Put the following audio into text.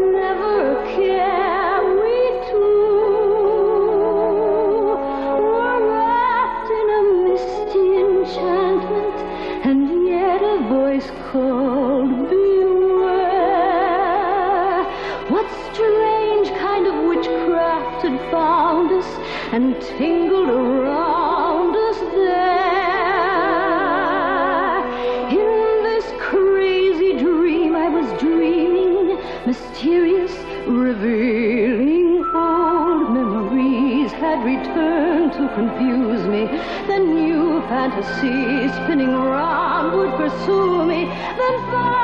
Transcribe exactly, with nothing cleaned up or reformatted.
never a care. We two were wrapped in a misty enchantment, and yet a voice called, beware. What strange kind of witchcraft had found us and tingled around us there? In this crazy dream I was dreaming, mysterious, revealing. Old memories had returned to confuse me. Then new fantasies spinning round would pursue me. Then